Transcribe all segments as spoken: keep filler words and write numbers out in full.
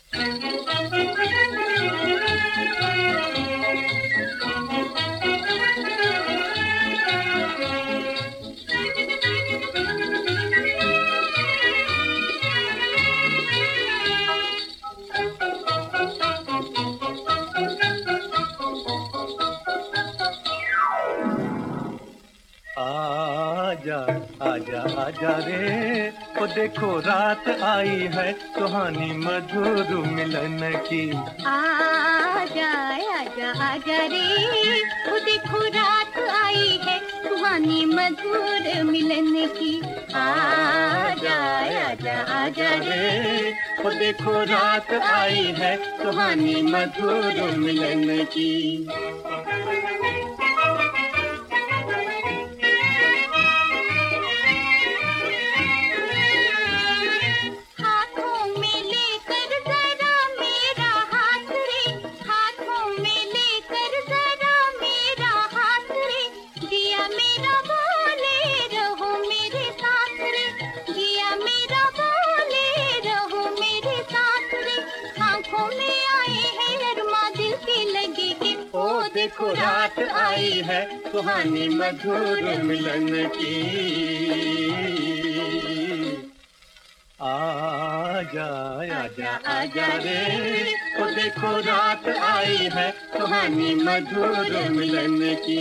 आजा आजा आजा रे, ओ देखो रात आई है सुहानी मधुर मिलन की। आजा आजा आजा रे, ओ देखो रात आई है सुहानी मधुर मिलन की। आजा आजा आजा रे, ओ देखो रात आई है सुहानी मधुर मिलन की। देखो रात आई है सुहानी मधुर मिलन की। आजा आजा आजा रे, ओ देखो रात आई है सुहानी मधुर मिलन की।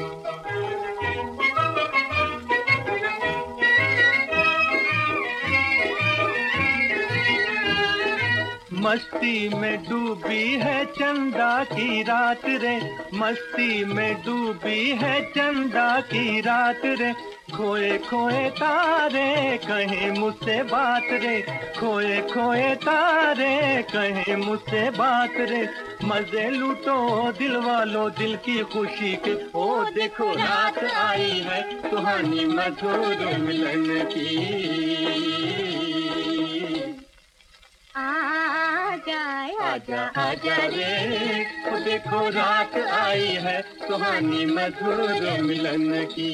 मस्ती में डूबी है चंदा की रात रे, मस्ती में डूबी है चंदा की रात रे। खोए खोए तारे कहीं मुझसे बात रे, खोए खोए तारे कहीं मुझसे बात रे। मजे लूटो दिल वालों दिल की खुशी के, ओ देखो रात आई है सुहानी मधुर मिलन की। आजा आजा रे, ओ देखो रात आई है सुहानी मधुर मिलन की।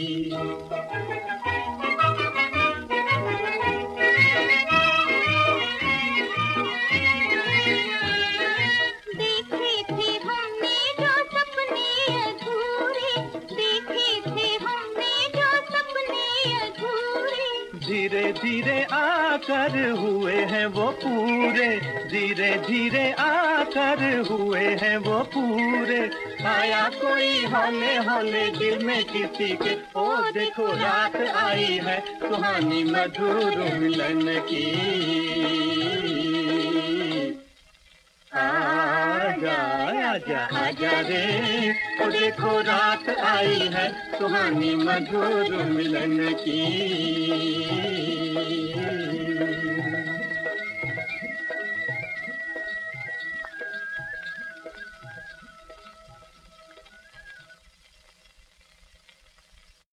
देखे थे हमने जो सपने अधूरे, देखे थे हमने जो सपने अधूरे। धीरे धीरे आकर हुए हैं वो पूरे, धीरे धीरे आकर हुए हैं वो पूरे। आया कोई हौले हौले दिल में किसी के, ओ देखो रात आई है सुहानी मधुर मिलन की। आजा आजा आजा रे, ओ देखो रात आई है सुहानी मधुर मिलन की।